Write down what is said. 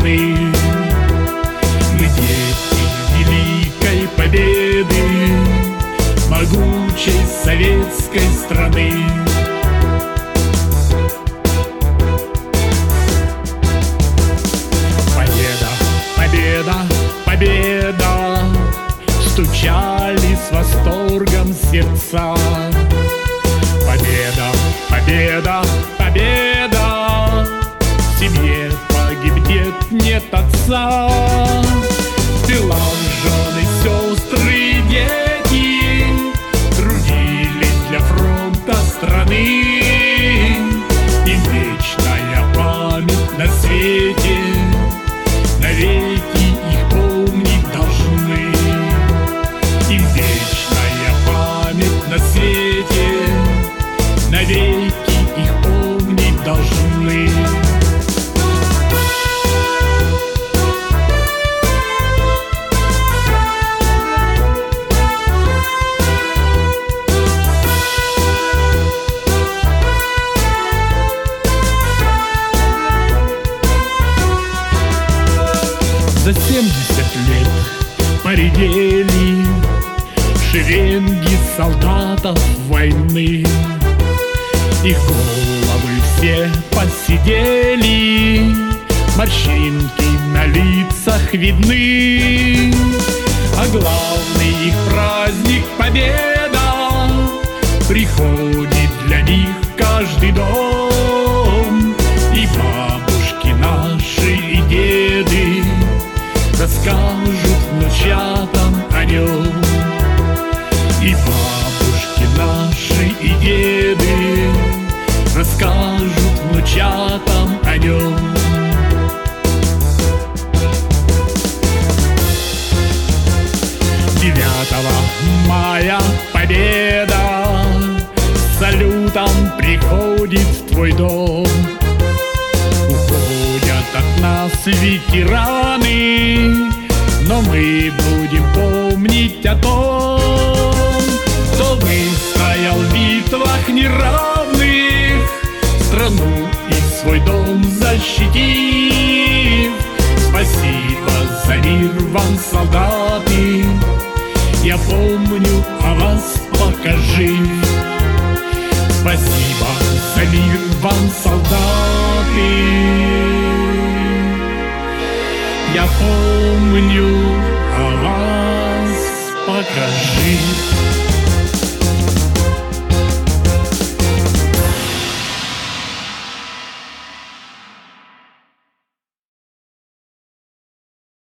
страны. Мы дети великой победы, могучей советской страны. Победа, победа, победа, стучали с восторгом сердца. Победа, победа, победа, в семье погибнет, нет отца. В тылах жены, сестры и дети трудились для фронта страны. Им вечная память на свете, навеки их помнить должны. Им вечная память на свете, навеки их помнить должны. За 70 лет поредели шеренги солдатов войны. Их головы все поседели, морщинки на лицах видны. А главный их праздник — победа — приходит для них в каждый дом. И бабушки наши, и деды расскажут внучатам о нем. И бабушки наши, и деды расскажут внучатам о нем. 9 мая победа с салютом приходит в твой дом. Уходят от нас ветераны, но мы будем помнить о том, кто выстоял в битвах неравных, страну и свой дом защитив. Спасибо за мир вам, солдаты, я помню о вас, пока жив. Спасибо за мир вам, солдаты, я помню